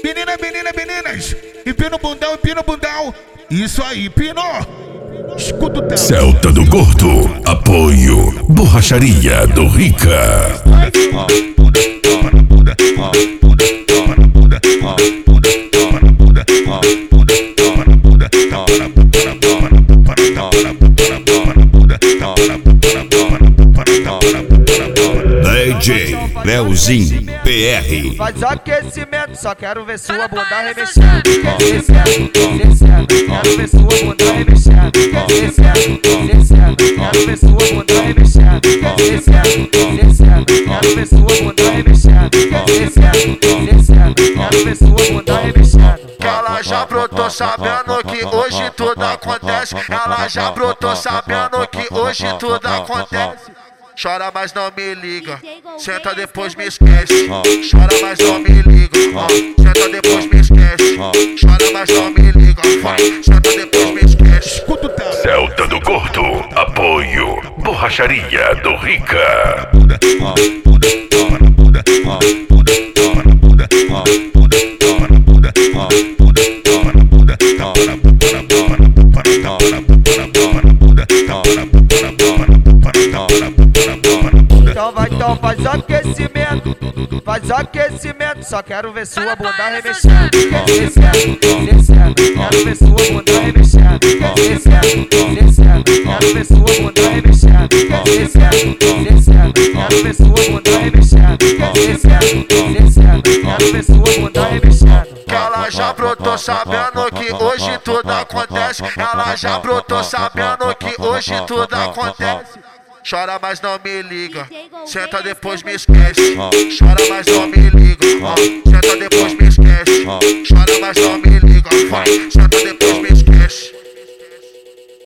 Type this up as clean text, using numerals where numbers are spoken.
Meninas, empina o bundão. Isso aí, pinou. Escuta o tempo. Celta do Gordo, apoio, Borracharia do Rica. DJ Leozinho PR. Faz aquecimento, só quero ver sua bunda remexendo. Descendo, quero ver sua bunda remexendo. Descendo, quero ver sua bunda remexendo. Descendo, quero ver sua bunda remexendo. Descendo, quero ver sua bunda remexendo. Ela já brotou sabendo que hoje tudo acontece. Ela já brotou sabendo que hoje tudo acontece. Chora, mas não me liga. Senta, depois me esquece. Chora, mas não me liga. Senta, depois me esquece. Chora, mas não me liga. Senta, depois me esquece. Escuta o tempo. Celta do Gordo, apoio, Borracharia do Rica. Então faz aquecimento, só quero ver sua bunda remexendo. Descendo, quero ver sua bunda remexendo. Descendo, quero ver sua bunda remexendo. Descendo, quero ver sua bunda remexendo. Descendo, quero ver sua bunda remexendo. Ela já brotou sabendo que hoje tudo acontece. Ela já brotou sabendo que hoje tudo acontece. Chora, mas não me liga. Senta, depois me esquece. Chora, mas não me liga. Senta, depois me esquece.